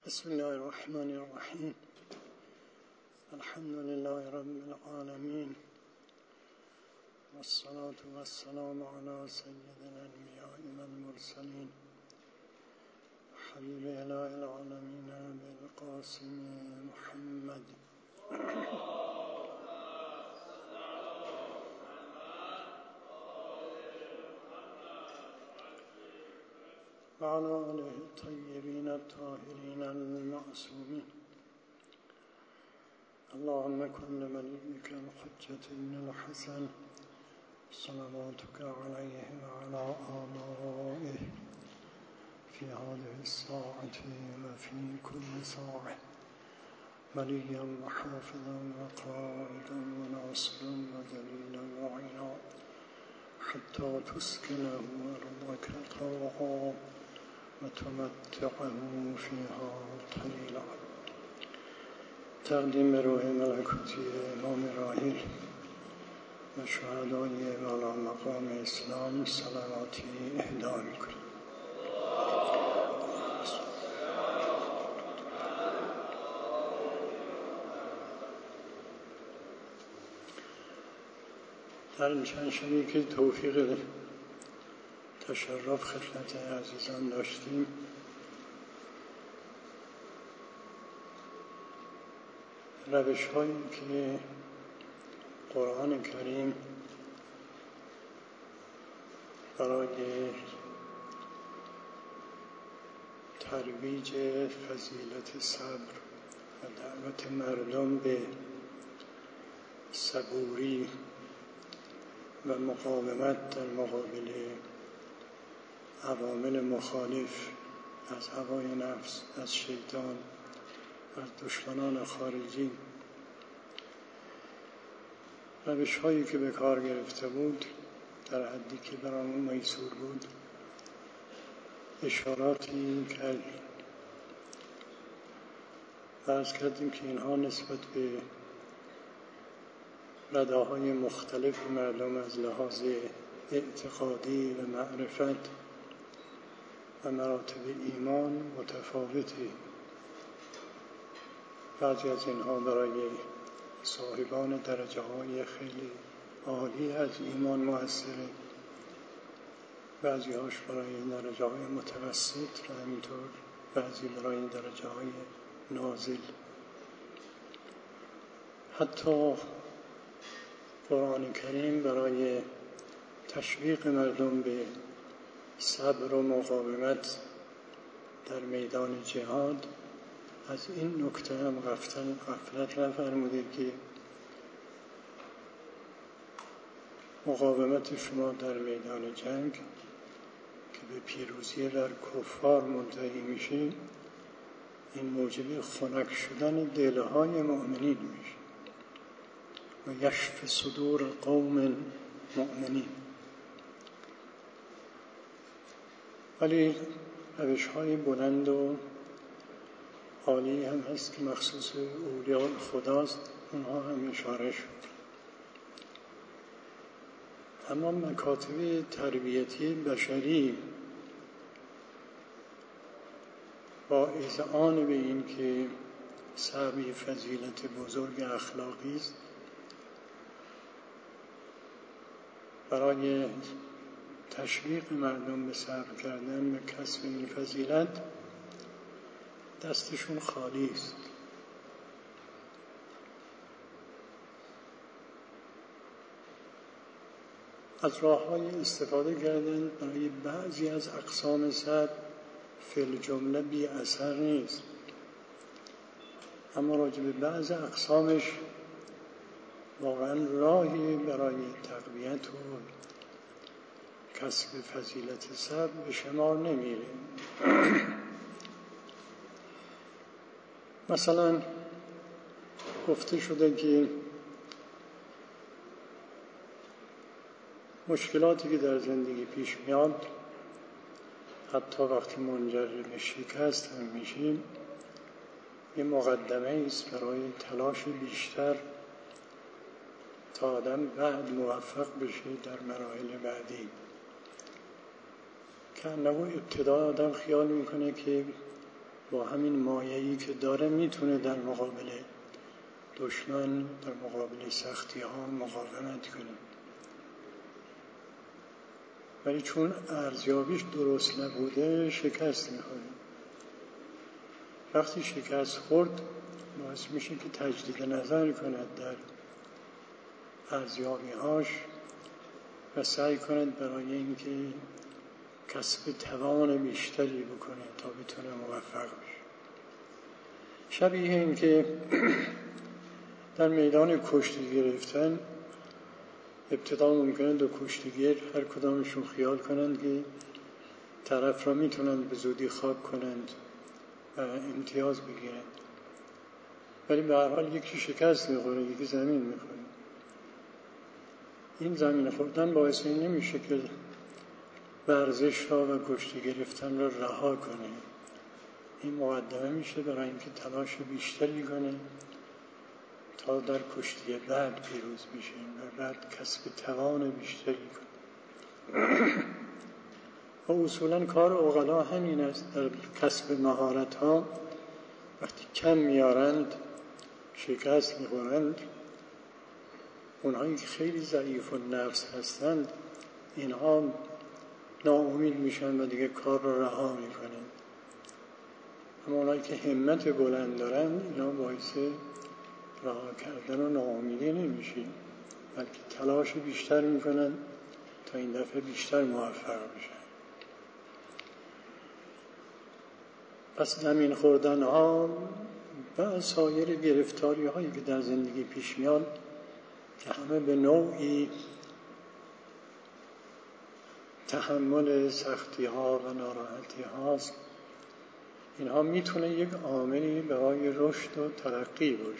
بسم الله الرحمن الرحیم. الحمد لله رب العالمین والصلاة والسلام علی سید الانبیاء والمرسلین حبیب اله العالمین بالقاسم محمد وعلى آله الطيبين الطاهرين المعصومين. اللهم كن لوليك الحجة بن الحسن صلواتك عليه وعلى آبائه في هذه الساعة وفي كل ساعة وليا وحافظا وقائدا وناصرا وذليلا وعينا حتى تسكنه أرضك طوعا وتمتعه فيها طويلا. تقدیم روح ملکوتی امام راحل و شهدای والا مقام اسلام صلواتی اهدا میکنیم. در این چند شبی که توفیق تشرف خدمت عزیزان داشتیم، روش هایی که قرآن کریم برای ترویج فضیلت صبر و دعوت مردم به صبوری و مقاومت در مقابل عوامل مخالف از هوای نفس، از شیطان، از دشمنان خارجی، روش هایی که به کار گرفته بود در حدی که برامون میسور بود اشاراتی کردیم و عرض کردیم که اینها نسبت به رداهای مختلف مردم از لحاظ اعتقادی و معرفت و مراتب ایمان متفاوته. بعضی از اینها برای صاحبان درجه های خیلی عالی از ایمان مؤثره، بعضی هاش برای درجه های متوسط و همینطور بعضی برای درجه های نازل. حتی قرآن کریم برای تشویق مردم به صبر و مقاومت در میدان جهاد از این نکته هم غفلت نفرموده که مقاومت شما در میدان جنگ که به پیروزی بر کفار منتهی میشه، این موجب خنک شدن دلهای مؤمنین میشه و یشفی صدور قوم مؤمنین. ولی روش‌های بلند و عالی هم هست که مخصوص اولیاء خداست، اونها هم اشاره شد. اما مکاتب تربیتی بشری با اذعان به این که صبر فضیلت بزرگ اخلاقی است، برای تشویق مردم به صبر کردن و کسب این فضیلت دستشون خالی است. از راه‌های استفاده کردن برای بعضی از اقسام صبر فی الجمله بی اثر نیست، اما راجع به بعض اقسامش واقعا راهی برای تقویت و کسب فضیلت صبر به شمار نمیره. مثلا گفته شده که مشکلاتی که در زندگی پیش میاد، حتی وقتی منجر به شکست هم میشیم، یه مقدمه است برای تلاش بیشتر تا آدم بعد موفق بشه در مراحل بعدی. که انه ابتدا آدم خیال میکنه که با همین مایه‌ای که داره میتونه در مقابل دشمن، در مقابل سختی ها مقاومت کنه. ولی چون ارزیابیش درست نبوده شکست می‌خوره. وقتی شکست خورد باعث میشه که تجدید نظر کند در ارزیابی‌هاش و سعی کند برای اینکه کسب توان بیشتری بکنه تا بتونه موفق بشه. شبیه این که در میدان کشتی گرفتن ابتدا ممکنه دو کشتیگیر هر کدامشون خیال کنند که طرف را میتونند به زودی خاک کنند و امتیاز بگیرند، ولی به هر حال یکی شکست میخوره، یکی زمین میخوره. این زمین خوردن باعث این نمیشه که ورزش را و کشتی گرفتن را رها کنه. این مقدمه میشه برای اینکه تلاش بیشتری کنه تا در کشتی بعد پیروز میشه و بعد کسب توان بیشتری کنه. و اصولا کار عقلا همین است. در کسب مهارت ها وقتی کم میارند شکست میخورند. اونهایی که خیلی ضعیف و نفس هستند اینها ناامید میشن و دیگه کار رو رها میکنند. اما اونهایی که همت بلند دارند اینا باعث رها کردن و ناامیدی نمیشه، بلکه تلاش بیشتر میکنن تا این دفعه بیشتر موفق بشن. پس زمین خوردن ها و سایر گرفتاری هایی که در زندگی پیش میاد که همه به نوعی تحمل سختی ها و ناراحتی هاست، اینها میتونه یک عاملی برای رشد و ترقی باشه.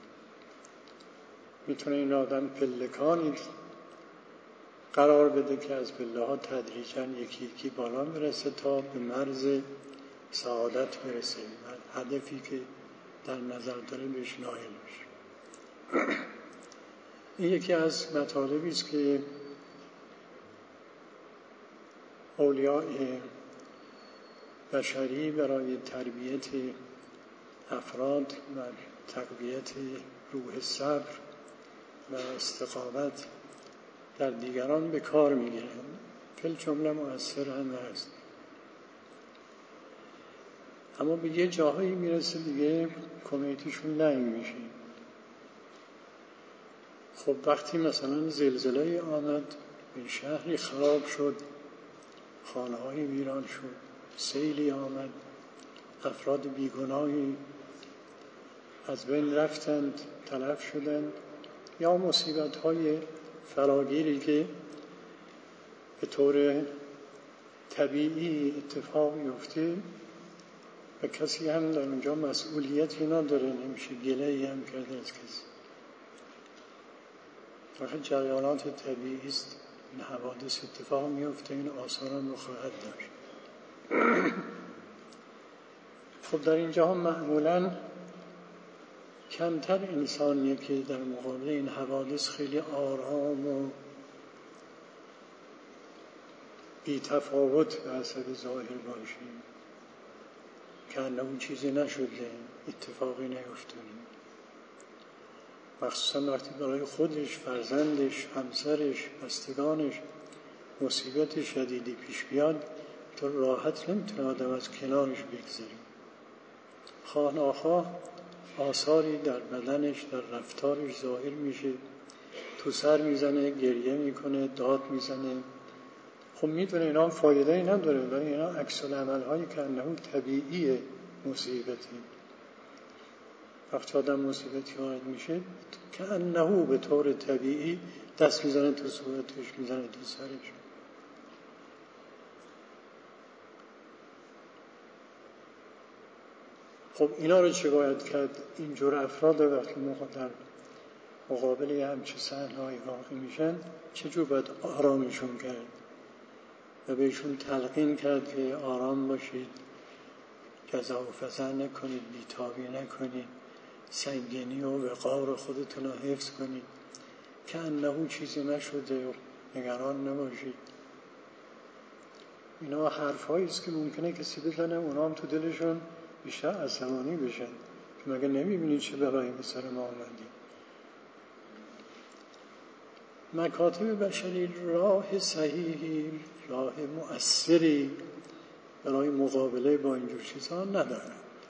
میتونه این آدم پلکانی قرار بده که از پله ها تدریجاً یکی یکی بالا برسه تا به مرز سعادت برسه و هدفی که در نظر داره بهش نائل بشه. این یکی از مطالبی است که اولیاء بشری برای تربیت افراد و تقویت روح صبر و استقامت در دیگران به کار میگیرند. فی الجمله مؤثر هم هست، اما به یه جاهایی میرسه دیگه کمیتیشون لنگ میشه. خب وقتی مثلا زلزله آمد، این شهری خراب شد، خانه‌های ویران شد، سیلی آمد، افراد بیگناهی از بین رفتند، تلف شدند، یا مصیبت‌های فراگیری که به طور طبیعی اتفاق میفته و کسی هم در اونجا مسئولیتی نداره، نمیشه گله‌ای هم کرده از کسی. واقعا جریانات طبیعی است، این حوادث اتفاق میفته، این آثار هم رو خواهد داشت. خب در اینجا هم معمولاً کمتر انسانیه که در مقابل این حوادث خیلی آرام و بی تفاوت به حسب ظاهر باشیم، که اون چیزی نشده، اتفاقی نیفتاده. مخصوصا وقتی برای خودش، فرزندش، همسرش، بستگانش مصیبت شدیدی پیش بیاد، تو راحت نمیتونه آدم از کنارش بگذاره. خواه ناخواه آثاری در بدنش، در رفتارش ظاهر میشه، تو سر میزنه، گریه میکنه، داد میزنه. خب میدونه اینا فایده‌ای نداره، ولی اینا عکس العمل هایی که انه طبیعیه مصیبتی. وقتی آدم مصیبتی وارد میشه که انه به طور طبیعی دست میزنه تو صورتش، میزنه تو سرش. خب اینا رو چه باید کرد؟ اینجور افراد وقتی در مقابل همچه صحنه‌ای واقع میشن چجور باید آرامشون کرد و بهشون تلقین کرد که آرام باشید، جزع و فزع نکنید، بیتابی نکنید، سنگینی و وقار خودتون رو حفظ کنید، که انه چیزی نشده و نگران نباشید. اینا حرف‌هایی است که ممکنه کسی بزنه، اونا هم تو دلشون بیشتر عصبانی بشن که مگه نمیبینید چه بلایی به سر ما آمدی. مکاتب بشری راه صحیحی، راه مؤثری برای مقابله با اینجور چیزها ندارن.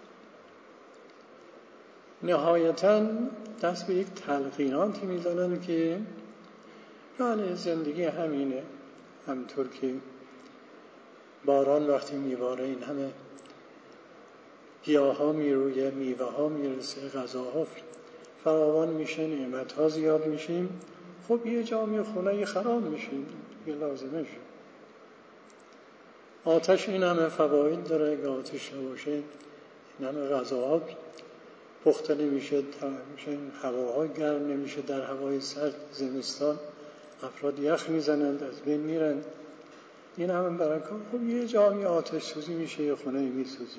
نهایتاً دست به یک تلقیناتی میزنن که بله زندگی همینه، همطور که باران وقتی میباره این همه گیاه ها میرویه، میوه ها میرسه، غذاها فراوان میشه، نعمت ها زیاد میشیم. خب یه جا خونه خراب میشیم، یه لازمه شد. آتش این همه فواید داره، اگه آتش نباشه این همه غذاها پخته نمیشه، هواها گرم نمیشه. در هوای سرد زمستان افراد یخ میزنند، از بین میرن. این همه برکات. خب یه جایی آتش سوزی میشه، یه خونه میسوزه.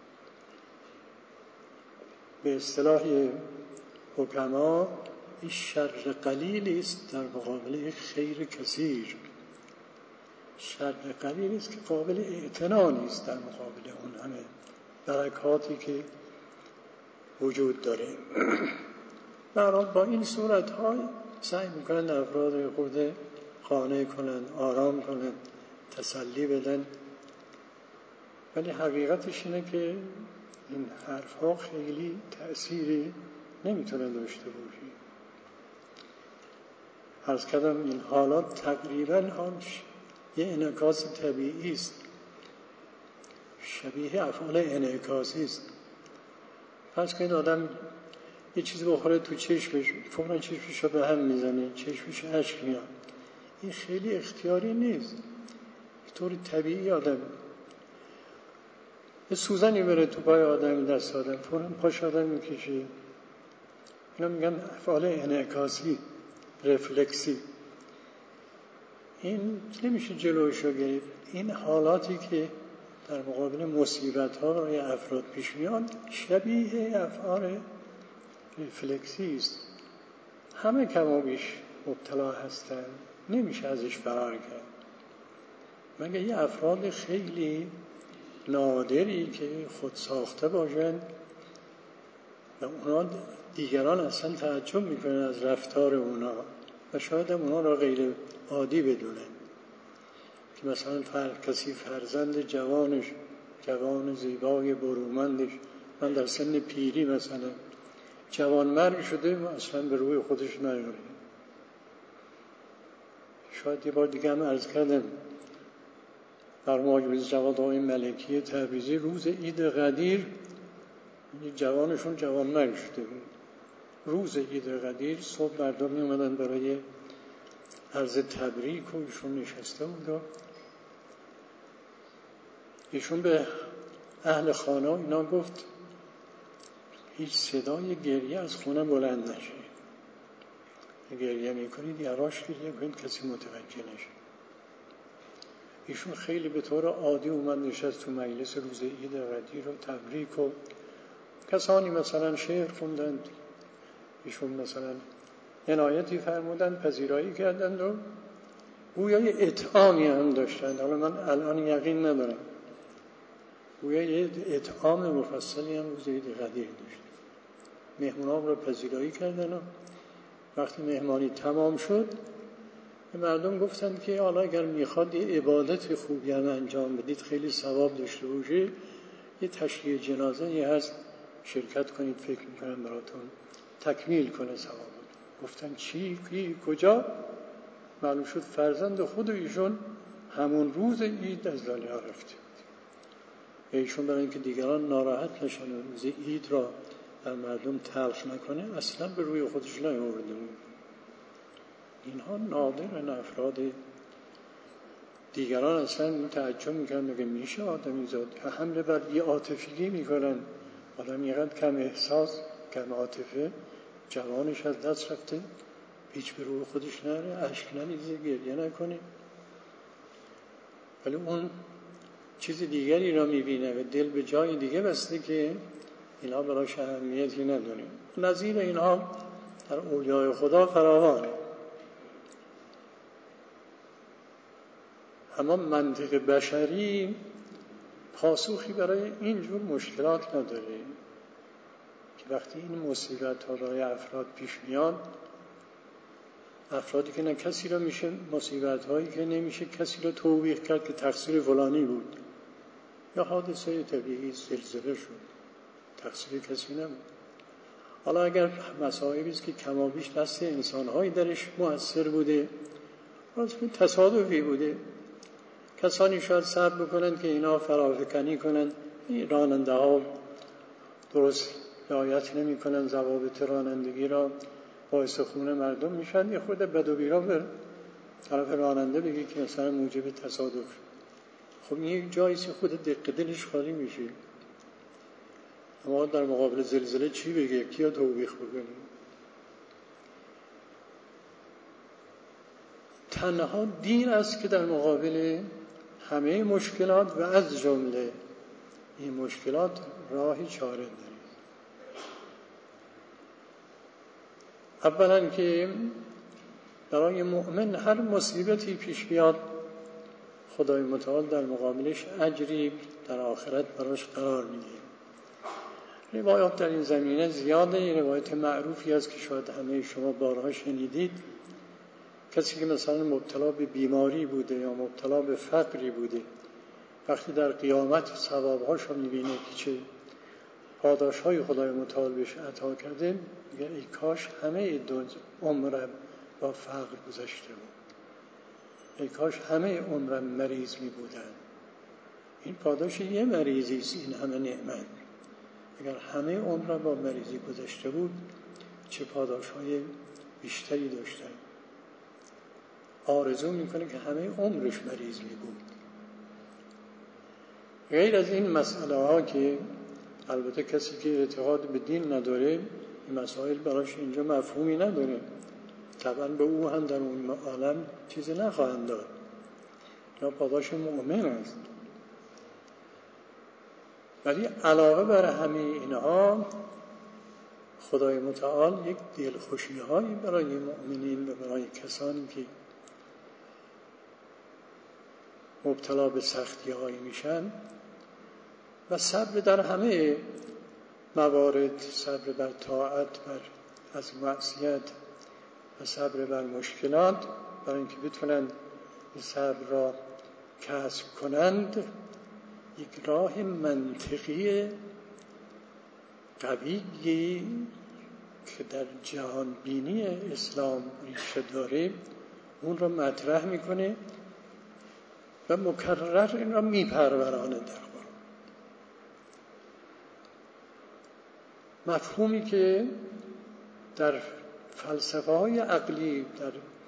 به اصطلاح حکما این شر قلیلی است در مقابل خیر کثیر. شر قلیلی است که قابل اعتنا نیست در مقابل اون همه برکاتی که وجود داره. برای با این صورت‌های سعی میکنن افراد خود قانع کنن، آرام کنن، تسلی بدن. ولی حقیقتش اینه که این حرف‌ها خیلی تأثیری نمیتونه داشته باشه. عرض کردم این حالات تقریباً یه انعکاس طبیعی است، شبیه افعال انعکاسی است. فرض کنید آدم یه چیزی بخوره تو چشمش، فوراً چشمش رو به هم میزنه، چشمش اشک میاد. این خیلی اختیاری نیست، طور طبیعی آدم یه سوزنی بره تو پای آدم، دست آدم، فوراً پاش آدم میکشه. اینا میگن افعال انعکاسی، رفلکسی. این نمیشه جلوشو گرفت. این حالاتی که در مقابل مصیبت‌ها برای افراد پیش میاد شبیه افعال رفلکسی است. همه کم و بیش مبتلا هستن، نمیشه ازش فرار کرد. مگه یه افراد خیلی نادری که خود ساخته باشن و اونا دیگران اصلا تعجب میکنن از رفتار اونا و شاید هم اونا را غیر عادی بدونن. که مثلا کسی فرزند جوانش، جوان زیبای برومندش، من در سن پیری مثلا جوان مرگ شده و اصلا به روی خودش نیاره. شاید یه بار دیگه هم عرض کردم بر ماجوز جواد آقای ملکی تبریزی روز عید قدیر جوانشون جوان مرگ شده بود. روز عید قدیر صبح مردم می اومدن برای عرض تبریک و ایشون نشسته بود و ایشون به اهل خانه اینا گفت هیچ صدای گریه از خونه بلند نشه. گریه میکنید یواش گریه کنید کسی متوجه نشه. ایشون خیلی به طور عادی اومد نشست تو مجلس روز عید قدیر و تبریک و کسانی مثلا شعر خوندند، ایشون مثلا عنایتی فرمودند، پذیرایی کردند و گویا یه اطعامی هم داشتند. حالا من الان یقین ندارم، گویا یه اطعام مفصلی هم روز عید قدیر داشت. مهمونان رو پذیرایی کردن و وقتی مهمانی تمام شد به مردم گفتند که حالا اگر میخواد یه عبادت خوبی هم انجام بدید، خیلی ثواب داشته باشه، یه تشییع جنازه یه هست شرکت کنید، فکر میکنم براتون تکمیل کنه ثواب. گفتن چی؟ کی؟ کجا؟ معلوم شد فرزند خود ایشون همون روز عید از دنیا رفته. ایشون برای اینکه دیگران ناراحت نشن و روز عید را در مردم تلخ نکنه اصلا به روی خودش نیاورده بود. اینها نادرن. افراد دیگران اصلا تعجب میکنن، میگه میشه آدمی زاد حمله بر بی عاطفگی میکنن. آدم یقدر کم احساس، کم عاطفه، جوانش از دست رفته، هیچ به روی خودش نره، اشک نریزه، گریه نکنه. ولی اون چیز دیگری را میبینه و دل به جای دیگه بسته که اینا براش اهمیتی نداره. نظیر اینا در اولیای خدا فراوانه. اما منطق بشری پاسخی برای اینجور مشکلات نداره که وقتی این مصیبت ها برای افراد پیش میاد، افرادی که نه کسی را میشه، مصیبت هایی که نمیشه کسی را توبیخ کرد که تقصیر فلانی بود، یا حادثه طبیعی زلزله شد، تقصیر کسی نبود. حالا اگر مصائبی است که کمابیش دست انسان‌هایی درش مؤثر بوده، واسه تصادفی بوده، کسانی شاید صبر بکنند که اینا فرافکنی کنند، راننده ها درست رعایت نمی کنند ضوابط رانندگی را، باعث خون مردم میشن، یه خود بد و بیرا به طرف راننده بگی که مثلا موجب تصادف. خب این جاییست خود دق دلش خالی میشه. اما در مقابل زلزله چی بگه؟ کیا توبیخ بکنه؟ تنها دین است که در مقابل همه مشکلات و از جمله این مشکلات راهی چاره داره. اولا که برای مؤمن هر مصیبتی پیش بیاد خدای متعال در مقابلش اجری در آخرت براش قرار میده. روایات در این زمینه زیاده. روایت معروفی است که شاید همه شما بارها شنیدید. کسی که مثلا مبتلا به بیماری بوده یا مبتلا به فقری بوده، وقتی در قیامت ثوابهاش رو میبینه که چه پاداش‌های خدای متعال بهش عطا کرده، میگه ای کاش همه عمرم با فقر گذشته بود، ای کاش همه عمرم مریض می بودن. این پاداش یه مریضی است، این همه نعمت. اگر همه عمرم با مریضی گذشته بود چه پاداش‌های بیشتری داشتن. آرزو میکنه که همه عمرش مریض می بود. غیر از این مسئله ها که البته کسی که اعتقاد به دین نداره این مسائل براش اینجا مفهومی نداره، طبعا به او هم در اون عالم چیزی نخواهند داد، یا پاداش مؤمن است. ولی علاوه بر همه اینها خدای متعال یک دلخوشی هایی برای مؤمنین و برای کسانی که مبتلا به سختی هایی میشن و صبر در همه موارد، صبر بر طاعت، بر از معصیت و صبر بر مشکلات، برای اینکه بتونن این صبر را کسب کنند، یک راه منطقی قویی که در جهان بینی اسلام ریشه داره اون را مطرح میکنه و مکرر این را میپرورانه در قرآن. مفهومی که در فلسفه های عقلی، در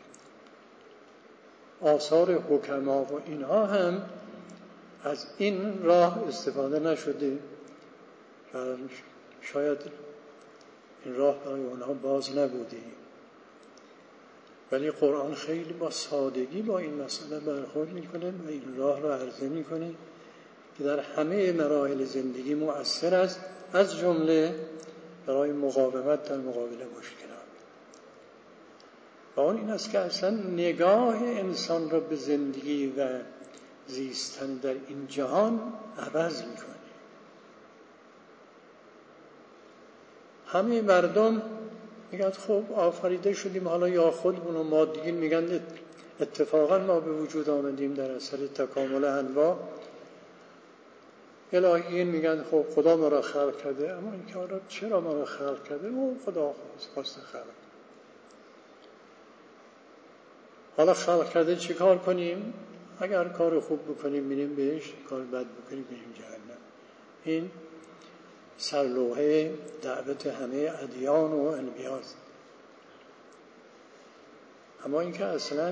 آثار حکما و اینها هم از این راه استفاده نشده و شاید این راه برای اونها باز نبوده، ولی قرآن خیلی با سادگی با این مسئله برخورد میکنه و این راه را عرضه میکنه که در همه مراحل زندگی مؤثر است، از جمله برای مقاومت در مقابل مشکلات. و اون این است که اصلا نگاه انسان را به زندگی و زیستن در این جهان عوض میکنه. همه مردم میگن خب آفریده شدیم، حالا یا خودمون و مادیین میگن اتفاقا ما به وجود آمدیم در اثر تکامل انواع. الهیین میگن خب خدا ما را خلق کرده، اما این که حالا چرا ما را خلق کرده؟ او خدا خواسته خلق. حالا خلق کرده چی کار کنیم؟ اگر کار خوب بکنیم میریم بهش، کار بد بکنیم میریم جهنم. این سرلوحه دعوت همه ادیان و انبیاست. اما اینکه اصلا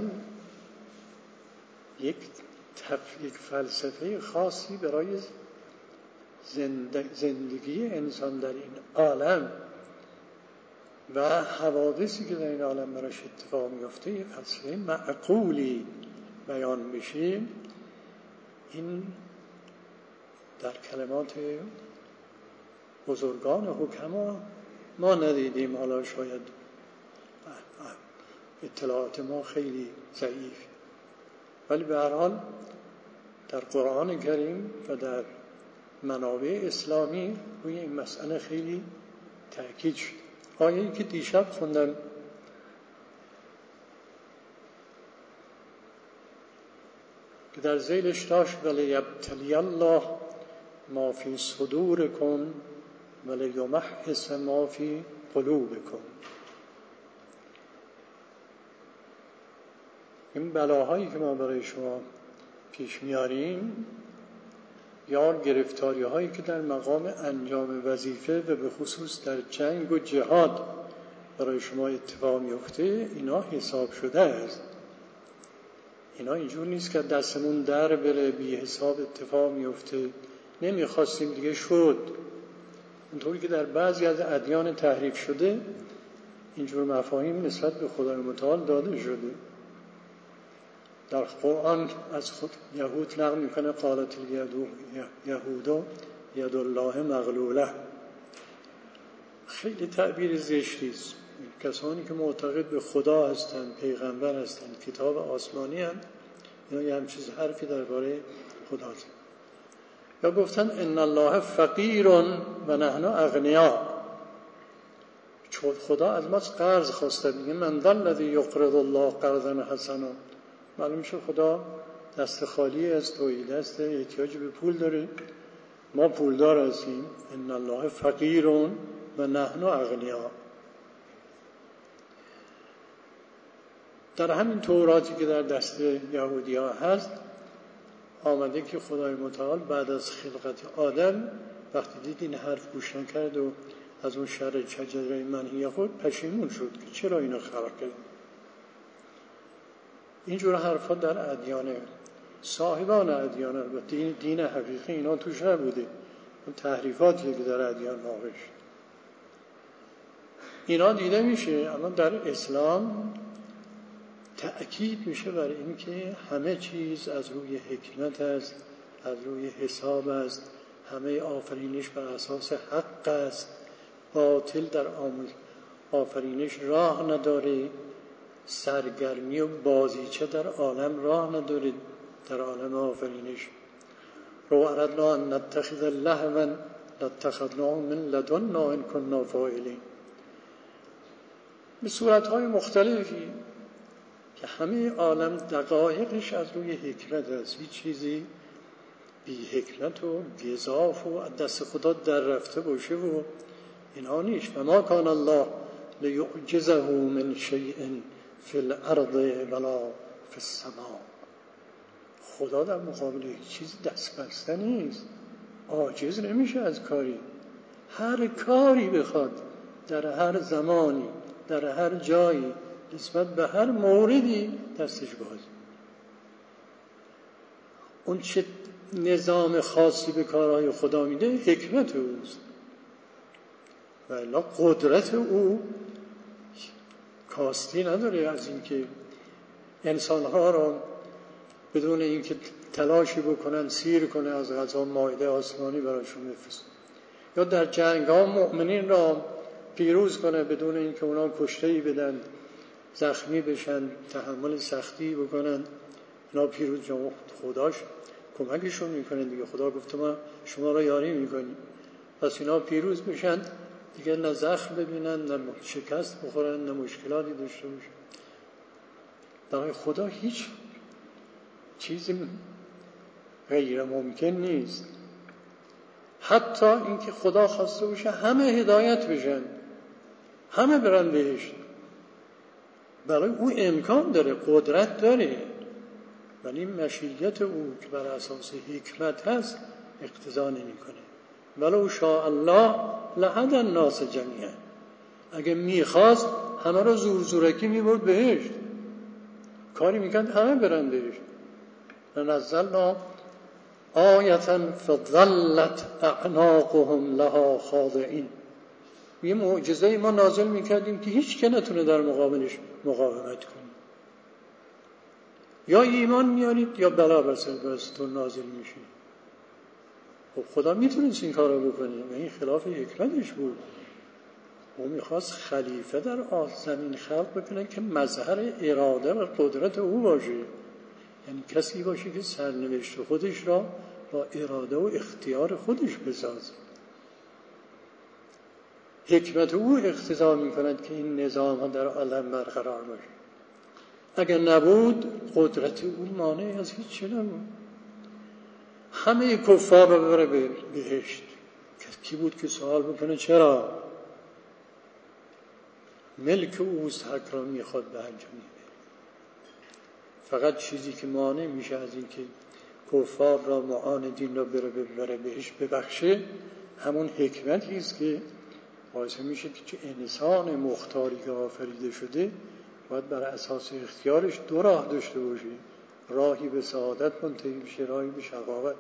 یک فلسفه خاصی برای زندگی انسان در این عالم و حوادثی که در این عالم براش اتفاق میفته یه فلسفه معقولی بیان بشه، این در کلمات بزرگان حکما ما ندیدیم. حالا شاید اطلاعات ما خیلی ضعیف، ولی به هر حال در قرآن کریم و در منابع اسلامی روی این مسئله خیلی تأکید شد. آیه‌ای که دیشب خوندم که در ذیلش داشت ولیبتلی الله ما فی صدورکم ولیمحص ما فی قلوبکم. این بلاهایی که ما برای شما پیش میاریم یا گرفتاری هایی که در مقام انجام وظیفه و به خصوص در جنگ و جهاد برای شما اتفاق میفته، اینا حساب شده است. اینا اینجور نیست که دستمون در بره بی حساب اتفاق میفته، نمیخواستیم دیگه شد. اونطوری که در بعضی از ادیان تحریف شده اینجور مفاهیم نسبت به خدای متعال داده شده. در قرآن از خود یهود نقل میکنه قالت یهود ید الله مغلوله. خیلی تعبیر زشتی است. کسانی که معتقد به خدا هستند، پیغمبر هستند، کتاب آسمانی هستند، اینا یه همچیز حرفی درباره خدا هست. یا گفتن ان الله فقیر و نحن اغنیا. چون خدا از ما قرض خواسته، میگه من ذا الذی یقرض الله قرضا حسنا. معلوم میشه خدا دست خالی است و دست احتیاج به پول داره. ما پولدار هستیم. ان الله فقیر و نحن اغنیا. در همین توراتی که در دست یهودی ها هست آمده که خدای متعال بعد از خلقت آدم وقتی دید این حرف گوش نکرد و از اون شر شجره منهی خود پشیمون شد که چرا اینو خلق کرد. اینجور حرفا در ادیان صاحبان ادیان، البته دین حقیقی اینا توش نبوده، اون تحریفاتی که در ادیان واقع شد اینا دیده میشه. اما در اسلام تأکید میشه بر این که همه چیز از روی حکمت است، از روی حساب است، همه آفرینش بر اساس حق است، باطل در آفرینش راه نداره، سرگرمی و بازیچه در عالم راه نداره. در عالم آفرینش رو اردنا ان نتخذ لهوا لاتخذناه من لدنا ان كنا فاعلین. به صورتهای مختلفی که همه عالم دقایقش از روی حکمت است. هیچ چیزی بی حکمت و گزاف و دست خدا در رفته باشه و اینها نیست. و ما کان الله لیعجزه من شیء فی الارض ولا فی السماء. خدا در مقابل هیچ چیز دست بسته نیست، عاجز نمیشه از کاری. هر کاری بخواد در هر زمانی در هر جایی نسبت به هر موردی دستش باز. اون چه نظام خاصی به کارهای خدا میده حکمت اوست، و الا قدرت او کاستی نداره از اینکه انسانها را بدون اینکه تلاشی بکنن سیر کنه از غذا مائده آسمانی براشون بفرسته، یا در جنگ ها مؤمنین را پیروز کنه بدون اینکه اونا کشته‌ای بدن، زخمی بشن، تحمل سختی بکنن. اونا پیروز خداش کمکشون میکنه دیگه. خدا گفته ما شما را یاری میکنیم، پس اینا پیروز بشن دیگه، نه زخم ببینن، نه شکست بخورن، نه مشکلاتی داشته باشن. برای خدا هیچ چیزی غیر ممکن نیست. حتی اینکه خدا خواسته باشه همه هدایت بشن، همه برن بهشت، برای او امکان داره، قدرت داره، ولی مشیت او که بر اساس حکمت هست اقتضا نمی‌کنه. ولو شاء الله لهدی الناس جمیعا. اگه میخواست همه رو زور زورکی میبرد بهشت، کاری میکرد همه برن بهشت. نزلنا آیة فظلت اعناقهم لها خاضعین. یه معجزه ما نازل میکردیم که هیچ که نتونه در مقابلش مقاومت کنه. یا ایمان میارید یا بلا بر سرتون نازل میشه. خب خدا میتونست این کار رو بکنه و این خلاف حکمتش بود. او میخواست خلیفه در زمین خلق بکنه که مظهر اراده و قدرت او باشه، یعنی کسی باشه که سرنوشت خودش را با اراده و اختیار خودش بسازه. حکمت او اقتضا می‌کند که این نظام ها در عالم برقرار باشه. اگر نبود قدرت او مانع از هیچ چیز نبود. همه کفار رو ببره به بهشت. کی بود که سوال بکنه چرا؟ ملک اوست، حق را میخواد به انجام میده. فقط چیزی که مانع میشه از این که کفار را معاندین را ببره بهشت ببخشه، همون حکمتی است که باعث میشه که انسان مختاری که آفریده شده باید بر اساس اختیارش دو راه داشته باشه، راهی به سعادت منتهی بشه، راهی به شقاوت.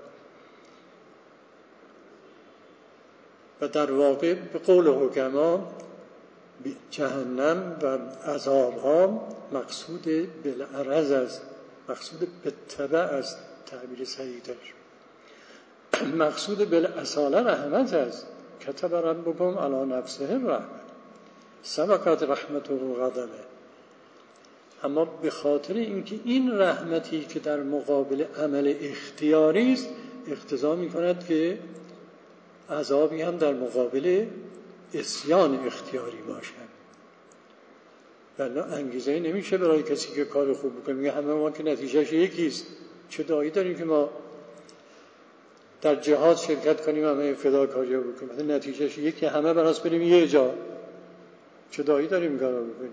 و در واقع به قول حکما جهنم و عذابها مقصود بالعرض است، مقصود بالتبع است، تعبیر صحیح‌ترش. مقصود بالاصاله رحمت است. کتب ربکم علی نفسه الرحمة سبقت رحمته غضبه. اما به خاطر اینکه این رحمتی که در مقابل عمل اختیاری است اقتضا می‌کند که عذابی هم در مقابل عصیان اختیاری باشد. ولی انگیزه نمیشه برای کسی که کار خوب بکنه. میگه همه ما که نتیجهش یکیست، چه دایی داریم که ما در جهاد شرکت کنیم همه فداکاری بکنیم، نتیجهش یکی، همه براس بریم یه جا، چه دایی داریم کارو بکنیم.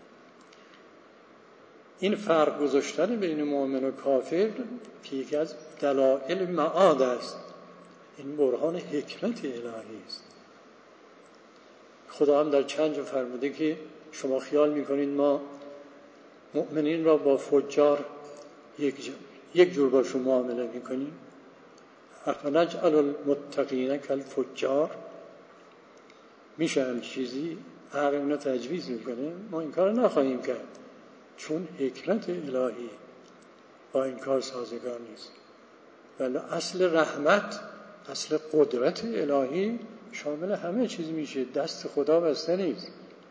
این فرق گذاشتن بین مؤمن و کافر که یکی از دلایل معاد است، این برهان حکمت الهی است. خدا هم در چند جا فرموده که شما خیال میکنید ما مؤمنین را با فجار یک جور باشون معامله میکنیم؟ افنجعل المتقین کالفجار؟ میشه هم چیزی عقل اینو تجویز میکنه؟ ما این کار نخواهیم کرد، چون حکمت الهی با این کار سازگار نیست. ولی اصل رحمت، اصل قدرت الهی شامل همه چیز میشه، دست خدا بسته نیست.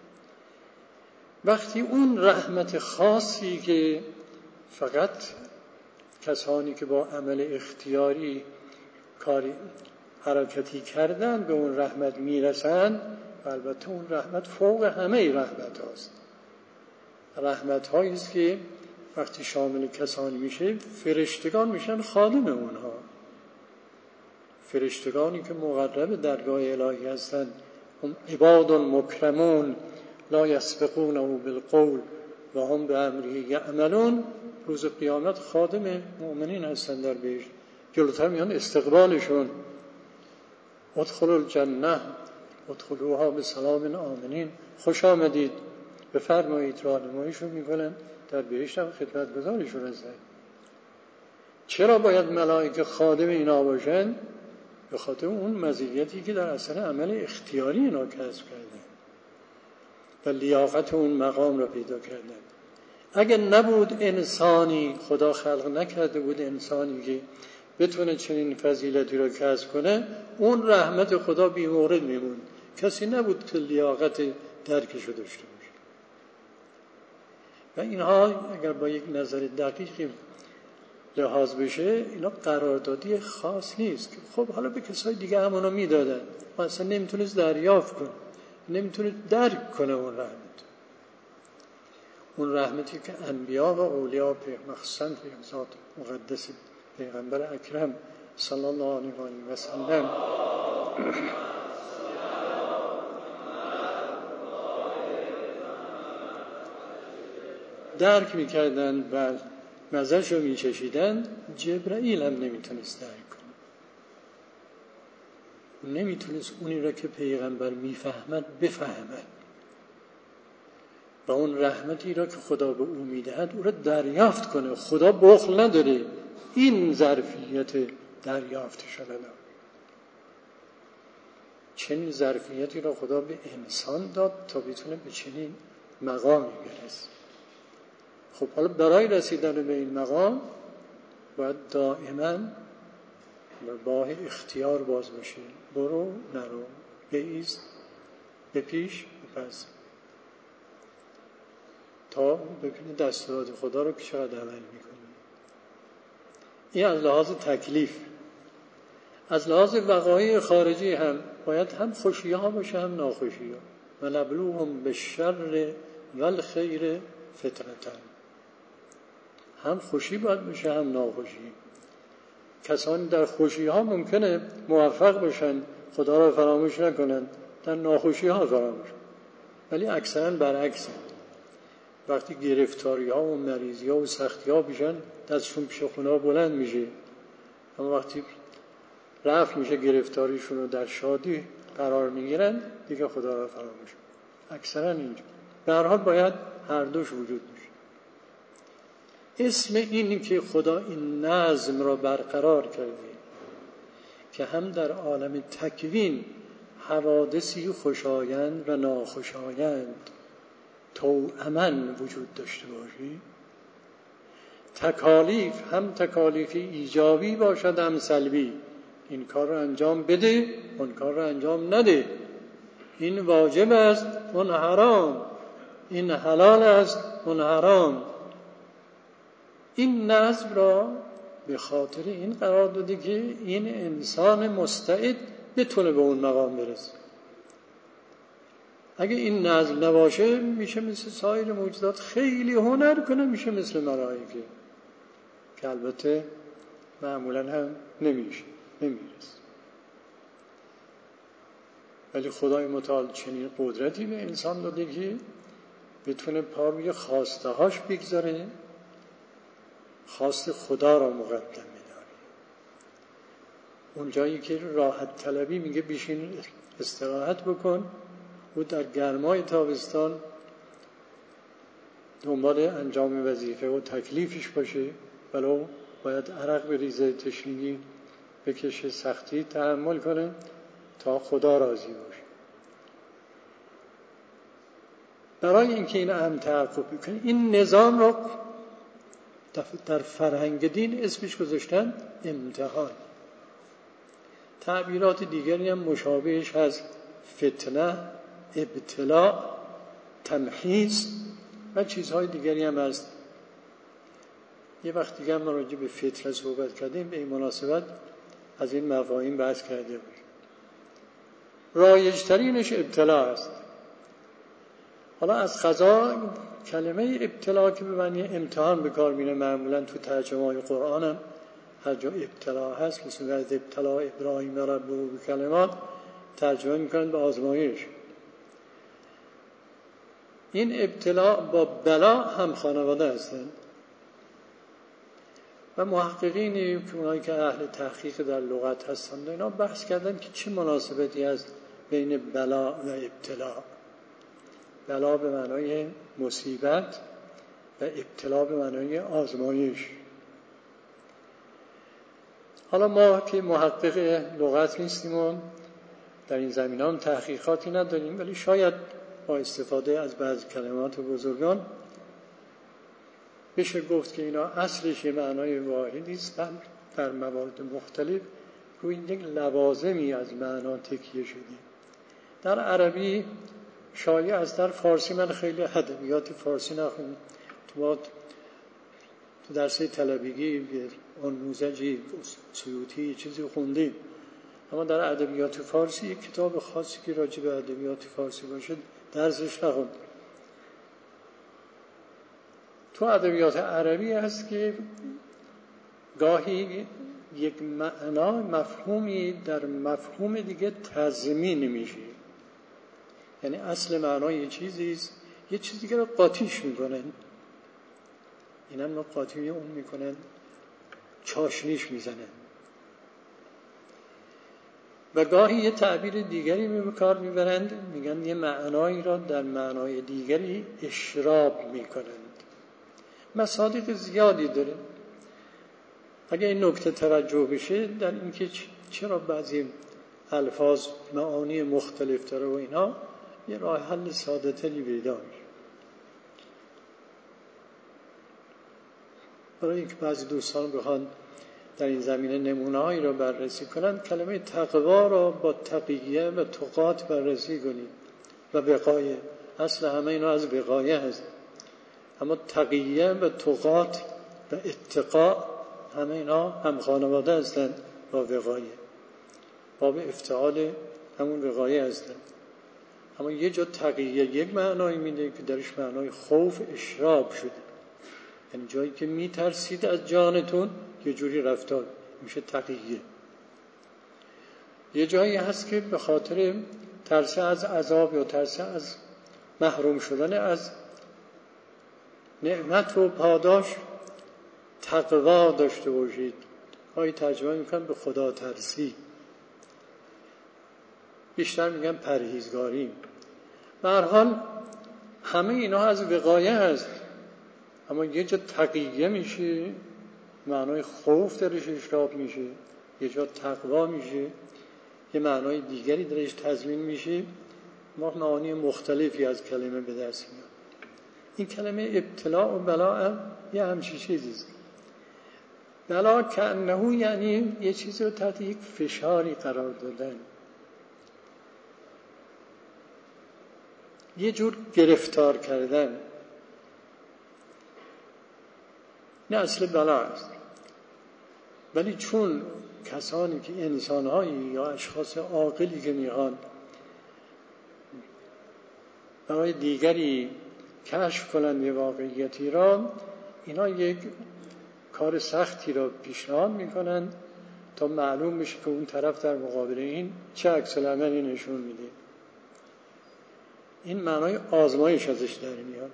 وقتی اون رحمت خاصی که فقط کسانی که با عمل اختیاری کاری حرکتی کردن به اون رحمت میرسن، البته اون رحمت فوق همه رحمت هاست. رحمت هایی است که وقتی شامل کسانی میشه فرشتگان میشن خادم اونها. فرشتگانی که مقرب درگاه الهی هستند، هم عباد مکرمون لا یسبقونه بالقول و هم به امره یعملون، روز قیامت خادم مؤمنین هستند در بهشت. جلوتر میان استقبالشون، ادخلوا الجنه ادخلوها بسلام آمنین، خوش آمدید بفرمایید، راهنماییشون میکنن، در بهشت هم خدمتگزارشون هستند. چرا باید ملائکه خادم اینا باشن؟ به خاطر اون مزیتی که در اثر عمل اختیاری اینا کسب کردن و لیاقت اون مقام را پیدا کردن. اگر نبود انسانی، خدا خلق نکرده بود انسانی که بتونه چنین فضیلتی را کسب کنه، اون رحمت خدا بی مورد میمون. کسی نبود که لیاقت درکشو داشته باشه. و اینها اگر با یک نظر دقیقی لحاظ بشه، اینا قراردادی خاص نیست که خب حالا به کسای دیگه همونو میدادن، مثلا نمیتونست دریافت کنه، نمیتونه درک کنه اون رحمت. اون رحمتی که انبیا و اولیاء مخصوصاً ذات مقدس پیغمبر اکرم صلی الله علیه و سلم درک میکردن و مزه‌ش رو میچشیدن، جبرائیل هم نمیتونست درک کنه. نمیتونست اونی را که پیغمبر میفهمد بفهمد و اون رحمتی را که خدا به او میدهد او را دریافت کنه. خدا بخل نداره، این ظرفیت دریافت شدن. چنین ظرفیتی را خدا به انسان داد تا بتونه به چنین مقامی برسه. خب حالا برای رسیدن به این مقام باید دائما راه اختیار باز بشه. برو نرو، بایست، بپیش، بپس، تا ببینی دستورات خدا رو که چقدر عمل میکنی. این از لحاظ تکلیف. از لحاظ وقایع خارجی هم باید هم خوشی ها باشه هم ناخوشی ها. و نبلوهم بالشر والخیر فتنة. هم خوشی باید باشه هم ناخوشی. کسانی در خوشی ها ممکنه موفق باشن، خدا را فراموش نکنند، در ناخوشی ها فراموش، ولی اکثرا برعکس. وقتی گرفتاری ها و مریضی ها و سختی ها بیشن دستشون پیش خدا بلند میشه، اما وقتی رفع میشه گرفتاریشون رو در شادی قرار میگیرن دیگه خدا را فراموش. اکثرا اینجا به هر حال باید هر دوش وجود باشه. اسم این که خدا این نظم را برقرار کرده که هم در عالم تکوین حوادثی خوشایند و ناخوشایند توأماً وجود داشته باشی، تکالیف هم تکالیف ایجابی باشد هم سلبی، این کار رو انجام بده اون کار رو انجام نده، این واجب است اون حرام، این حلال است اون حرام. این نظم را به خاطر این قرار داده که این انسان مستعد بتونه به اون مقام برسه. اگه این نظم نباشه میشه مثل سایر موجودات خیلی هنر کنه، میشه مثل ملائکه که البته معمولا هم نمیرسه. ولی خدای متعال چنین قدرتی به انسان داده که بتونه پا روی خواسته هاش بگذاره، خواست خدا را مقدم می‌داره. اون جایی که راحت طلبی میگه بشین استراحت بکن، او در گرمای تابستان دنبال انجام وظیفه و تکلیفش باشه، ولو باید عرق بریزه، تشنگی بکشه، سختی تحمل کنه تا خدا راضی باشه. برای اینکه این هم تحقق بکنه، این نظام رو در فرهنگ دین اسمش گذاشتن امتحان. تعبیرات دیگری هم مشابهش هست: فتنه، ابتلاء، تمحیص و چیزهای دیگری هم هست. یه وقت دیگه هم راجع به فتنه صحبت کردیم، به این مناسبت از این مفاهیم بحث کرده بود. رایج‌ترینش ابتلاء است. حالا از قضا کلمه ابتلاء که به معنی امتحان به کار میره، معمولا تو ترجمه‌های قرآن هم هر جا ابتلاء هست، مثل از ابتلاء ابراهیم ربه بکلمات ترجمه میکنن به آزمایش. این ابتلاء با بلا هم خانواده هستند و محققینی که اونایی که اهل تحقیق در لغت هستند اینا بحث کردن که چه مناسبتی هست بین بلا و ابتلاء. بلا به معنای مصیبت و ابتلا به معنای آزمایش. حالا ما که محقق لغت نیستیم و در این زمینه هم تحقیقاتی نداریم، ولی شاید با استفاده از بعض کلمات بزرگان بشه گفت که اینا اصلش یه معنای واحدی است، در موارد مختلف روی یک لوازمی از معنا تکیه شده. در عربی شایع است، در فارسی من خیلی ادبیات فارسی نخوندم، تو درس طلبگی آموزشی سیوطی چیزی خوندیم، اما در ادبیات فارسی یک کتاب خاصی که راجع به ادبیات فارسی باشه درسش نخوندم. تو ادبیات عربی هست که گاهی یک معنا مفهومی در مفهوم دیگه تضمین میشه، یعنی اصل معنای یه چیزیست یه چیز دیگه رو قاطیش میکنن، اینا ما قاطی اون میکنن، چاشنیش میزنن. و گاهی یه تعبیر دیگری به کار میبرند، میگن یه معنایی را در معنای دیگری اشراب میکنند. مصادیق زیادی داره. اگه این نکته توجه بشه در اینکه چرا بعضی الفاظ معانی مختلف داره و اینا، یه راه حل ساده تری پیدا میشه. برای اینکه بعضی دوستان بخوان در این زمینه نمونه‌هایی را بررسی کنند، کلمه تقوا را با تقیه و تقات بررسی کنید و وقایه. اصل همه اینا از وقایه هست، اما تقیه و تقات و اتقا همه اینا هم خانواده هستند با وقایه. باب افتعال همون وقایه هستن. اما یه جا تقیه یک معنایی میده که درش معنای خوف اشراب شده، یعنی جایی که میترسید از جانتون یه جوری رفتار میشه تقیه. یه جایی هست که به خاطر ترس از عذاب یا ترس از محروم شدن از نعمت و پاداش تقوا داشته باشید. هایی ترجمه میکنن به خدا ترسی، بیشتر میگن پرهیزگاری. به هر حال همه اینا از وقایه هست، اما یه جا تقیه میشه معنای خوف درش اشراب میشه، یه جا تقوا میشه یه معنای دیگری درش تضمین میشه. ما معانی مختلفی از کلمه به دست میاد. این کلمه ابتلاء و بلاء یه همچین چیزیست. بلا کأنه یعنی یه چیزی رو تحت یک فشاری قرار دادن، یه جور گرفتار کردن. نه اصل بلا است، ولی چون کسانی که انسانهایی یا اشخاص عاقلی که میخوان برای دیگری کشف کنند یه واقعیتی را، اینا یک کار سختی را پیشنهاد میکنن تا معلوم بشه که اون طرف در مقابل این چه عکس العملی نشون میده. این معنای آزمایش ازش در میاد.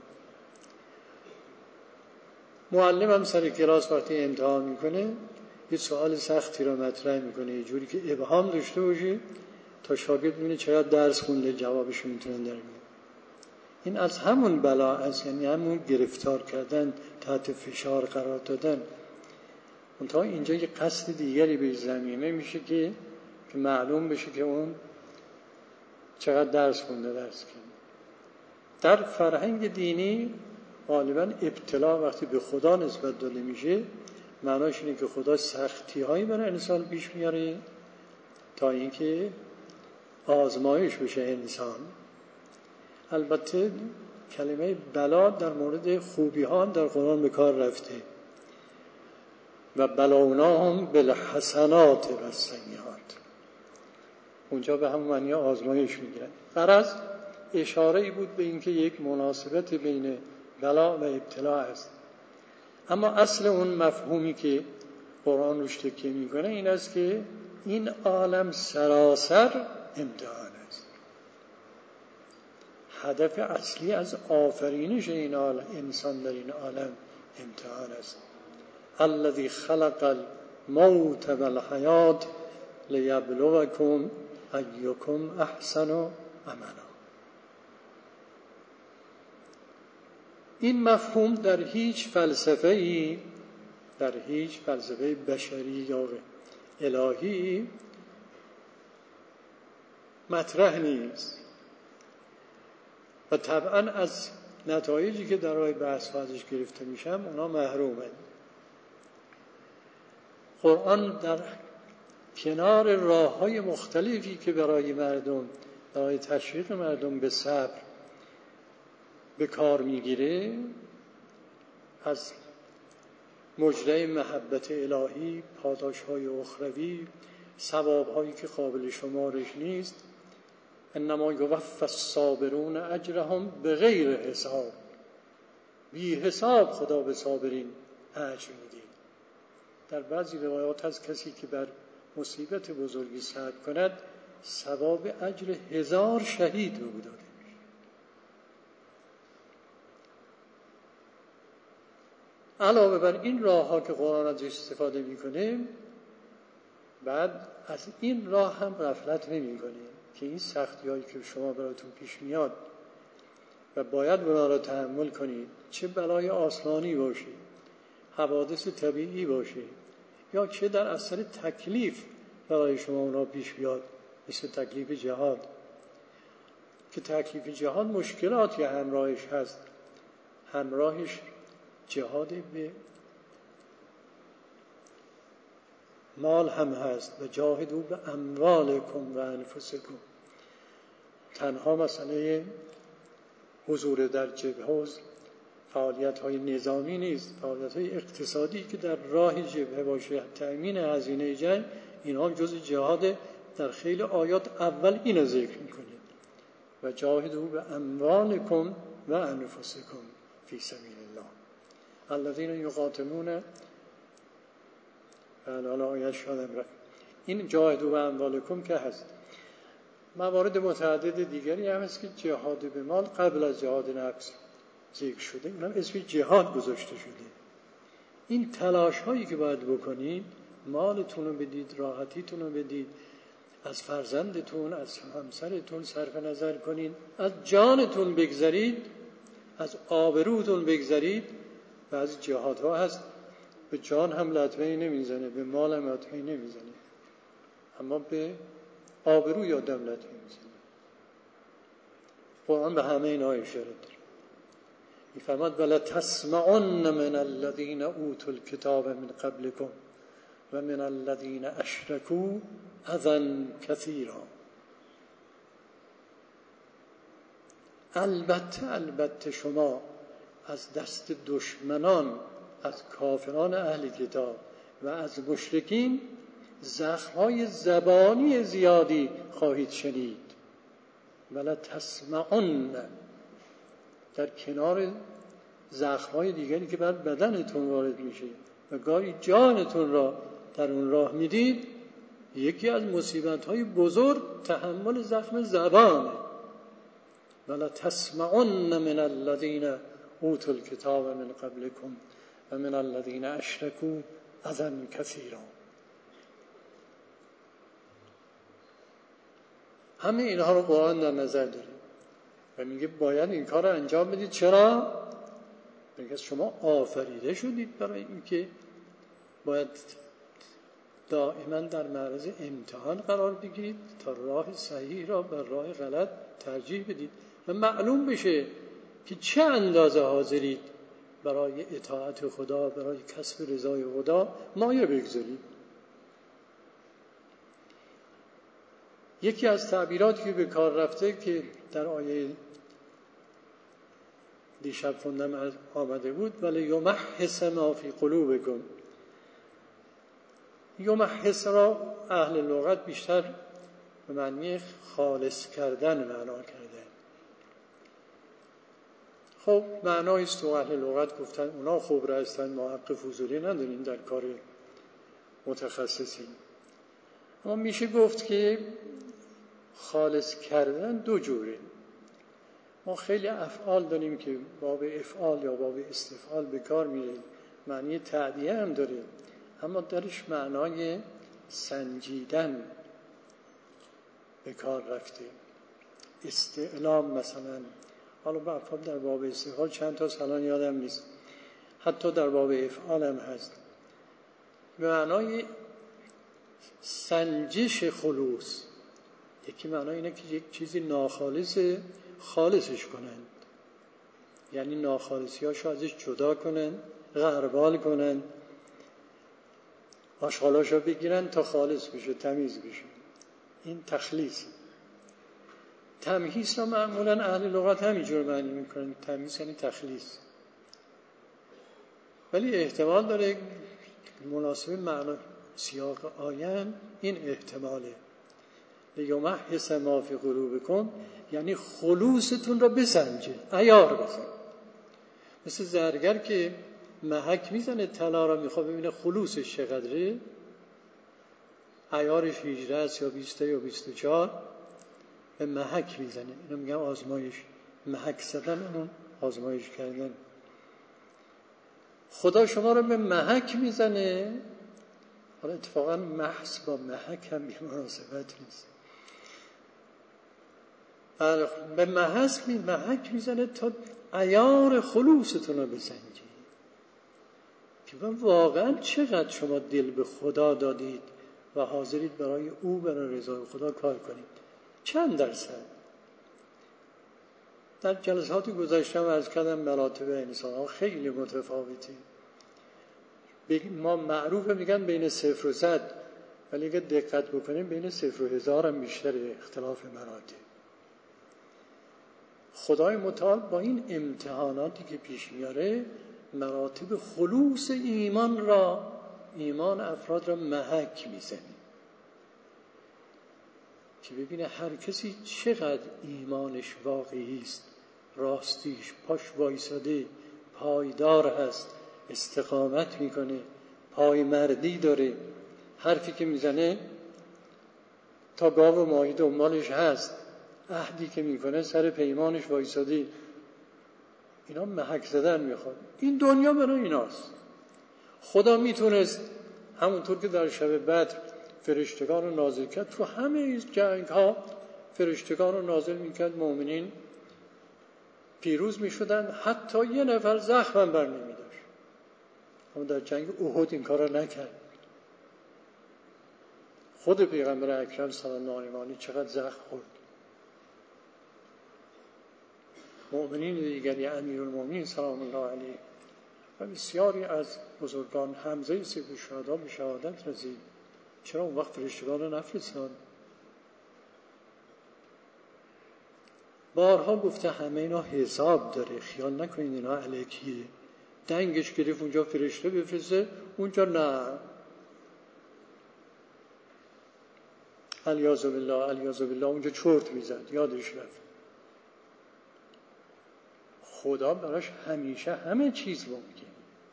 معلم هم سر کلاس وقتی امتحان میکنه یه سوال سختی را مطرح میکنه یه جوری که ابهام داشته باشه تا شاگرد ببینه چقدر درس خونده جوابش میتونن در میاد. این از همون بلا است، یعنی همون گرفتار کردن، تحت فشار قرار دادن. منتها اینجا یه قصد دیگری به زمینه میشه که معلوم بشه که اون چقدر درس خونده، درس کنه. در فرهنگ دینی غالباً ابتلا وقتی به خدا نسبت داده میشه معناش اینه که خدا سختی هایی برای انسان پیش میاره تا اینکه آزمایش بشه انسان. البته کلمه بلا در مورد خوبی ها در قرآن به کار رفته و بلاوناهم بالحسنات و السیئات، اونجا به همون معنی آزمایش میگیرن. غرض اشاره ای بود به اینکه یک مناسبت بین بلا و ابتلا است. اما اصل اون مفهومی که قرآن روش تکیه میکنه این است که این عالم سراسر امتحان است. هدف اصلی از آفرینش این عالم، انسان در این عالم امتحان است. الذی خلق الموت والحیات لیبلوکم ایکم احسن عملا. این مفهوم در هیچ فلسفه‌ای، در هیچ فلسفه بشری یا الهی مطرح نیست و طبعا از نتایجی که در راه بحث ازش گرفته میشم اونا محرومن. قرآن در کنار راه‌های مختلفی که برای مردم، برای تشویق مردم به صبر به کار میگیره، از مجرای محبت الهی، پاداش‌های اخروی، ثواب‌هایی که قابل شمارش نیست، انما یوفی الصابرون اجرهم بغیر حساب، بی حساب خدا به صابرین اجر میده. در بعضی روایات هست کسی که بر مصیبت بزرگی صبر کند ثواب اجر 1000 شهید رو داده. علاوه بر این راه ها که قرآن ازش استفاده میکنه، بعد از این راه هم غفلت نمیکنه که این سختی هایی که شما براتون پیش میاد و باید اونا را تحمل کنید، چه بلای آسمانی باشه، حوادث طبیعی باشه، یا چه در اثر تکلیف برای شما اونا پیش بیاد، مثل تکلیف جهاد که تکلیف جهاد مشکلاتی همراهش هست. همراهش جهاد به مال هم هست و جاهدوا به اموالکم و انفسکم. تنها مسئله حضور در جبهه و فعالیت‌های نظامی نیست، فعالیت‌های اقتصادی که در راه جبهه باشه، تأمین هزینه جنگ، اینها جز جهاد در خیلی آیات اول اینو ذکر میکنه و جاهدوا باموالکم و انفسکم فی سبیل الله الذین یقاتلون. حالا آیه‌اش یادم رفت. این جاهدوا باموالکم که هست. موارد متعدد دیگری هم هست که جهاد به مال قبل از جهاد نفس ذکر شده، اونم اسم جهاد گذاشته شده. این تلاش هایی که باید بکنید، مالتون رو بدید، راحتیتون رو بدید، از فرزندتون، از همسرتون صرف نظر کنید، از جانتون بگذرید، از آبروتون بگذرید. بعضی جهادها هست به جان هم لطمه‌ای نمیزنه، به مال هم لطمه‌ای نمیزنه، اما به آبروی آدم لطمه میزنه. قرآن به همه اینا اشاره داره. میفرماد ولا تسمعن من الذین اوتوا الکتاب من قبلکم و من الذین اشرکوا اذی کثیرا. البته شما از دست دشمنان، از کافران اهل کتاب و از مشرکین زخم‌های زبانی زیادی خواهید شنید. ولا تسمعن، در کنار زخم‌های دیگری که بر بدنتون وارد میشه و گاهی جانتون را در اون راه میدید، یکی از مصیبت‌های بزرگ تحمل زخم زبانه. ولا تسمعن من الذین اوتوا الکتاب من قبلکم و من الذین اشرکوا اذی کثیرا. همه اینها رو قرآن در نظر داره و میگه باید این کار رو انجام بدید. چرا؟ میگه شما آفریده شدید برای اینکه باید دائما در معرض امتحان قرار بگیرید تا راه صحیح را بر راه غلط ترجیح بدید و معلوم بشه که چه اندازه حاضرید برای اطاعت خدا، برای کسب رضای خدا مایه بگذارید. یکی از تعبیراتی که به کار رفته که در آیه دیشب خوندم آمده بود، ولی یمحص ما فی قلوبکم. یمحص را اهل لغت بیشتر به معنی خالص کردن معنا کرده. خب معنایی است تو اهل لغت گفتن، اونا خبره هستن، ما حق فضولی نداریم در کار متخصصین. اما میشه گفت که خالص کردن دو جوره. ما خیلی افعال داریم که باب افعال یا باب استفعال به کار میره، معنی تعدیه هم داره، اما درش معنای سنجیدن به کار رفته. استعلام مثلا، حالا در باب استفعال چند تا الان یادم نیست، حتی در باب افعال هم هست، به معنای سنجش خلوص. یکی معنای اینه که یک چیزی ناخالصه خالصش کنند، یعنی ناخالصیاشو ازش جدا کنن، غربال کنن، آشغالاشو بگیرن تا خالص بشه، تمیز بشه. این تخلیص. تمحیص رو معمولا اهل لغت همینجور معنی میکنن، تمحیص یعنی تخلیص، ولی احتمال داره مناسب معنی سیاق آیه این احتماله. لیمحص ما فی قلوبکم، یعنی خلوصتون را بسنجه، عیار بزن. مثل زرگر که محک میزنه طلا را، میخواد ببینه خلوصش چقدره، عیارش 18 است یا 20 یا 24، به محک میزنه. اینو میگن آزمایش، محک زدن، اون آزمایش کردن. خدا شما رو به محک میزنه. حالا اتفاقا محض با محک هم بی مناسبت نیست، به محک میزنه تا عیار خلوصتون رو بسنجید که واقعا چقدر شما دل به خدا دادید و حاضرید برای او، برای رضای خدا کار کنید. چند درصد؟ در جلسات گذشتم عرض کردم مراتب انسان ها خیلی متفاوته. ما معروفه میگن بین 0 و 100، ولی اگه دقت بکنیم بین 0 و 1000 هم بیشتره اختلاف مراتب. خدای متعال با این امتحاناتی که پیش میاره مراتب خلوص ایمان افراد را محک میزنه. که ببینه هر کسی چقدر ایمانش واقعی است، راستیش پاش وایساده، پایدار هست، استقامت میکنه، پایمردی داره، حرفی که میزنه تا گاو و ماهی دنبالش هست، عهدی که میکنه سر پیمانش وایساده. اینا محک زدن میخواد. این دنیا برای ایناست. خدا میتونست همونطور که در شب بدر فرشتگان رو نازل کرد، تو همه جنگ ها فرشتگان رو نازل میکرد، مؤمنین پیروز میشدن، حتی یه نفر زخم بر نمیداشت. اما در جنگ احد این کار رو نکرد. خود پیغمبر اکرم صلی الله علیه و آله چقدر زخم خورد. مؤمنین دیگری امیرالمومنین سلام الله علیه و بسیاری از بزرگان، حمزه سید الشهدا به شهادت رسید. چرا اون وقت فرشتگان رو نفرستاد؟ بارها گفته همه اینا حساب داره، خیال نکنید اینا الکیه. دنگش گرفت اونجا فرشته بفرسته، اونجا نه. الیاذ بالله الیاذ بالله اونجا چرت میزد، یادش رفت. خدا براش همیشه همه چیز ممکن.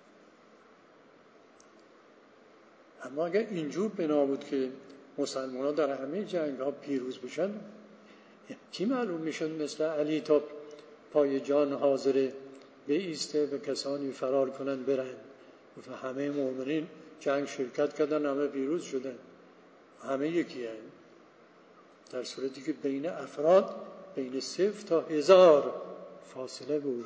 اما اگر اینجور بنا بود که مسلمان ها در همه جنگ ها پیروز بشن، کی معلوم میشد مثل علی تا پای جان حاضره به ایسته به کسانی فرار کنن برن و همه مؤمنین جنگ شرکت کردن، همه پیروز شدن، همه یکی هست. در صورتی که بین افراد بین 0 تا 1000 فاصله بود.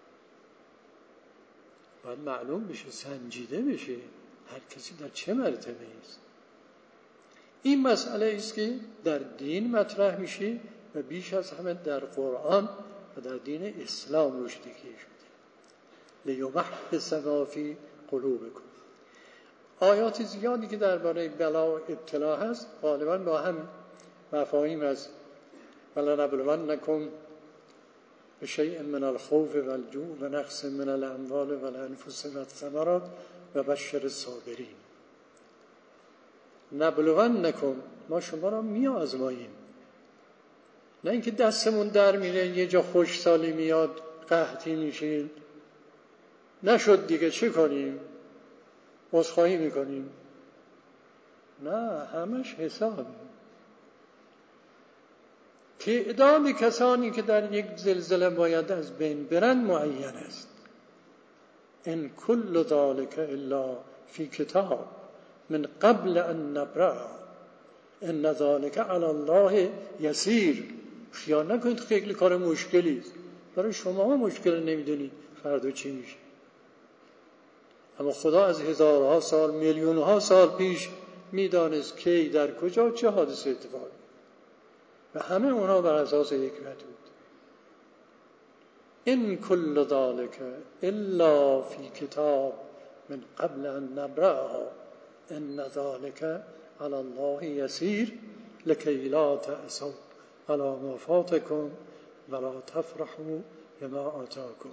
باید معلوم بشه، سنجیده بشه هر کسی در چه مرتبه است. این مسئله است که در دین مطرح میشه و بیش از همه در قرآن و در دین اسلام روش تکیه شده. لیمحص ما فی قلوبکم. آیات زیادی که درباره بلا و ابتلا هست غالبا با هم مفاهیم از ولنبلونکم بشیء من الخوف والجوع و نقص من الاموال والانفس والثمرات و بشر الصابرین. نبلونکم، ما شما را میآزماییم، نه اینکه دستمون در میره یه جا خوشسالی میاد قحطی میشیم، نشد دیگه چه کنیم؟ عذرخواهی میکنیم. نه، همش حسابه. تعداد کسانی که در یک زلزله باید از بین برن معین است. ان کل ذلک الا فی کتاب من قبل ان نبرأ ان ذلک علی الله یسیر. خیال نکنید خیلی کار مشکلی است. برای شما مشکل نمیدونید فردا چی میشه. اما خدا از هزارها سال، میلیونها سال پیش میدانست کی در کجا چه حادثه اتفاق و همه اونها بر اساس حکمت بود. ان کل ذلک الا فی کتاب من قبل ان نبرأ ان ذلک علی الله یسیر لکی لا تأسوا علی ما فاتکم ولا تفرحوا بما آتاکم.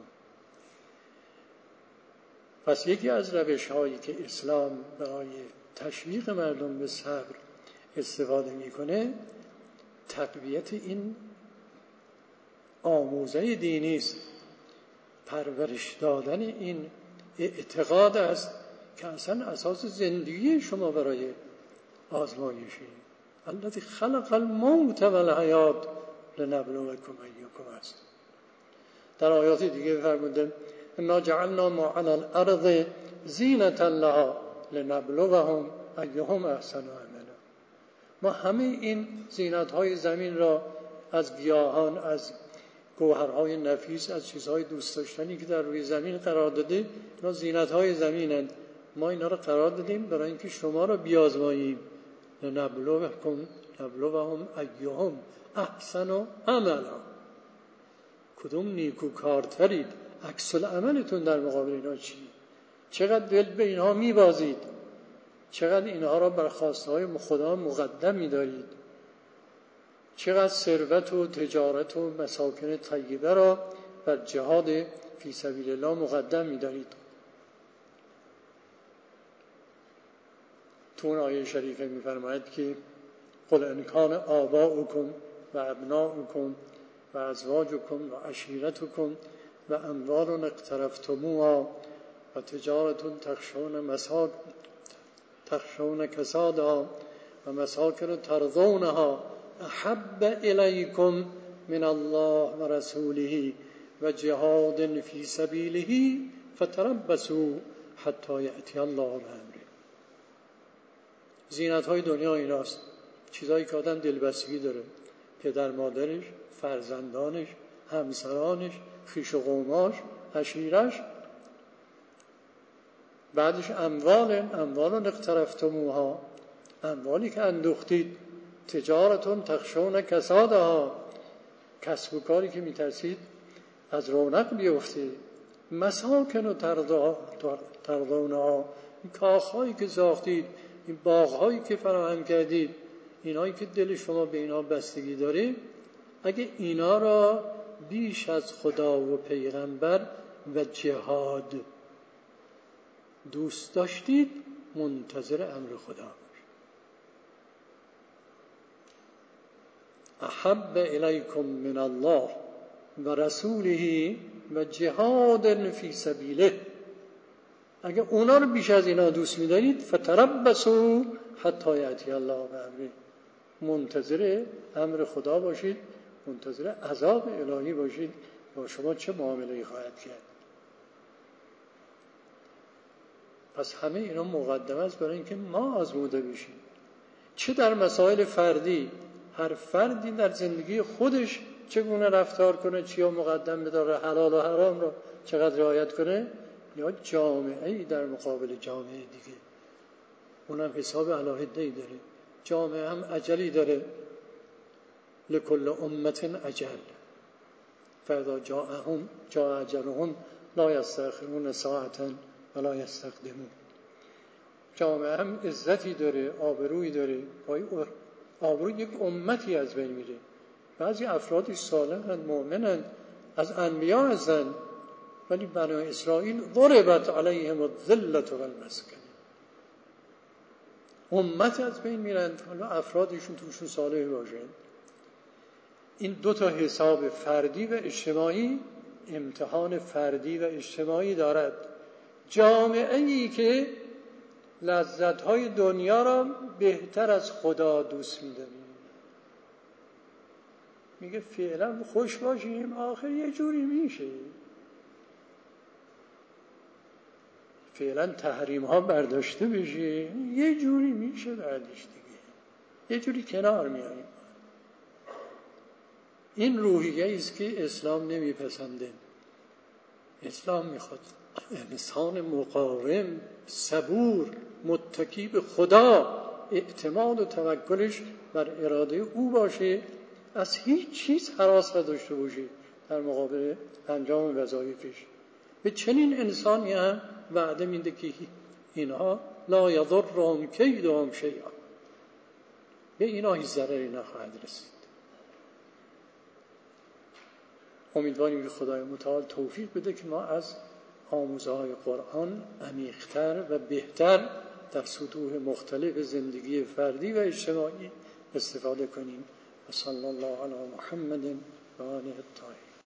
پس یکی از روش هایی که اسلام برای تشویق مردم به صبر استفاده میکنه تقویت این آموزه دینی است، پرورش دادن این اعتقاد است که اصلا اساس زندگی شما برای آزمایشه. الذی خلق الموت والحیات لنبلوکم ایکم است. در آیات دیگه فرموده انا جعلنا ما علی الارض زینة لها لنبلوهم ایهم احسن عملا. ما همه این زینت‌های زمین را از گیاهان، از گوهرهای نفیس، از چیزهای دوست داشتنی که در روی زمین قرار داده، اینا زینت‌های زمینند. ما اینا را قرار دادیم برای اینکه شما را بیازماییم. نبلوهم ایهم احسن عملا. کدوم نیکوکارترید؟ عکس العملتون در مقابل اینا چی؟ چقدر دل به اینها میبازید؟ چقدر اینها را بر خواسته‌های خدا مقدم می‌دارید؟ چقدر ثروت و تجارت و مساکن طیبه را بر جهاد فی سبیل الله مقدم می‌دارید؟ تو اون آیه شریفه می‌فرماید که قل ان کان آباؤکم و ابناؤکم و ازواجکم و عشیرتکم و اموال اقترفتموها و تجارت تخشون کسادها و مساکن ترضونها احب الیکم من الله و رسوله و جهاد فی سبیله فتربصوا حتی یأتی الله بامره. زینت های دنیا ایناست، چیزایی که آدم دلبستگی داره، پدر مادرش، فرزندانش، همسرانش، خویش و قوماش، عشیرش. بعدش اموال اقترفتموها، اموالی که اندوختید، تجارتون تخشون کسادها، کسب و کاری که میترسید از رونق بیفته، مساکن و ترضونها، این کاخهایی که ساختید، این باغهایی که فراهم کردید، اینایی که دل شما به اینا بستگی داره، اگه اینا را بیش از خدا و پیغمبر و جهاد دوست داشتید، منتظر امر خدا باش. احب الیکم من الله و رسوله و جهاد فی سبیله، اگه اونا رو بیش از اینا دوست می‌دارید، فتربصوا حتی یأتی الله بامره، منتظر امر خدا باشید، منتظر عذاب الهی باشید، با شما چه معامله‌ای خواهد کرد. پس همه اینا مقدمه است برای اینکه ما آزموده بشیم، چه در مسائل فردی، هر فردی در زندگی خودش چگونه رفتار کنه، چیا مقدم بداره، حلال و حرام رو چقدر رعایت کنه، یا جامعه‌ای در مقابل جامعه دیگه، اونم حساب علاهده‌ای داره. جامعه هم اجلی داره، لکل امة اجل فاذا جاء اجلهم لا یستأخرون ساعة ولا یستقدمون. جامعه هم عزتی داره، آبرویی داره، آبروی یک امتی از بین میره. بعضی افرادی صالحند، مؤمنند، از انبیا هستند، ولی بنی اسرائیل ضربت علیهم الذلة والمسکنة، امت از بین میرند، حالا افرادشون توشون صالح باشه. این دو تا حساب فردی و اجتماعی، امتحان فردی و اجتماعی دارد. جامعه‌ای که لذت‌های دنیا را بهتر از خدا دوست می‌داره، میگه فعلا خوش باشیم، آخر یه جوری میشه، فعلا تحریم ها برداشته بشه، یه جوری میشه بعدش دیگه، یه جوری کنار میاییم. این روحیه است که اسلام نمیپسنده. اسلام میخواد انسان مقاوم، صبور، متکی به خدا، اعتماد و توکلش بر اراده او باشه، از هیچ چیز هراس نداشته باشه در مقابل انجام وظایفش. به چنین انسانی هم وعده میده که اینها لا یضرهم کیدهم شیئا، به اینا هیچ ضرری نخواهد رسید. امیدواریم که خدای متعال توفیق بده که ما از آموزه های قرآن عمیق‌تر و بهتر در سطوح مختلف زندگی فردی و اجتماعی استفاده کنیم. و صلی الله علی محمد و آله الطاهرین.